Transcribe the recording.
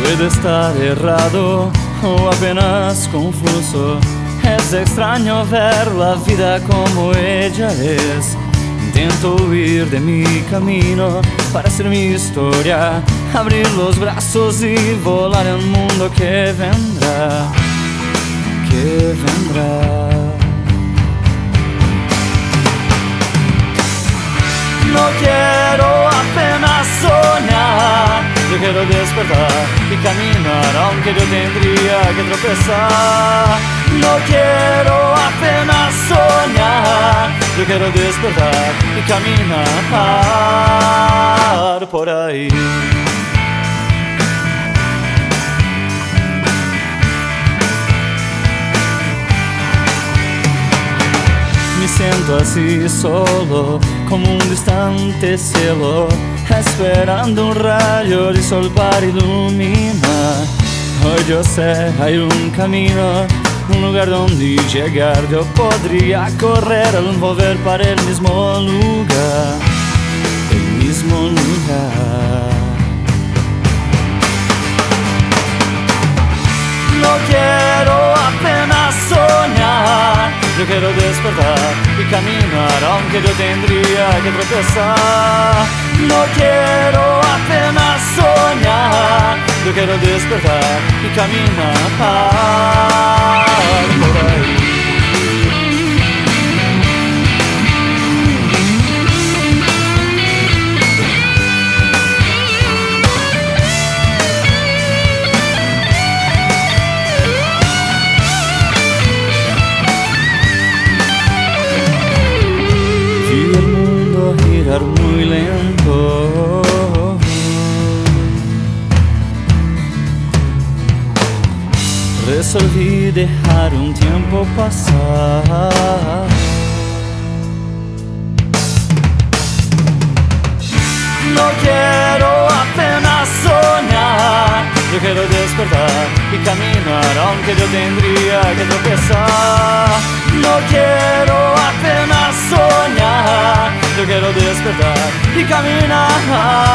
Puede estar errado o apenas confuso. Es extraño ver la vida como ella es. Intento huir de mi camino para hacer mi historia, abrir los brazos y volar en un mundo que vendrá, que vendrá. No quiero apenas soñar, yo quiero despertar y caminar, aunque yo tendría que tropezar. No quiero apenas soñar, yo quiero despertar y caminar por ahí. Me siento así solo, como un distante cielo, esperando un rayo de sol para iluminar. Hoy yo sé, hay un camino, un lugar donde llegar. Yo podría correr al volver para el mismo lugar, el mismo lugar. No quiero apenas soñar, yo quiero despertar y caminar, aunque yo tendría que tropezar. No quiero apenas soñar, yo quiero despertar y caminar por ahí. Girar muy lento, resolví dejar un tiempo pasar. No quiero apenas soñar, yo quiero despertar y caminar, aunque yo tendría que tropezar. No quiero apenas soñar, yo quiero despertar y caminar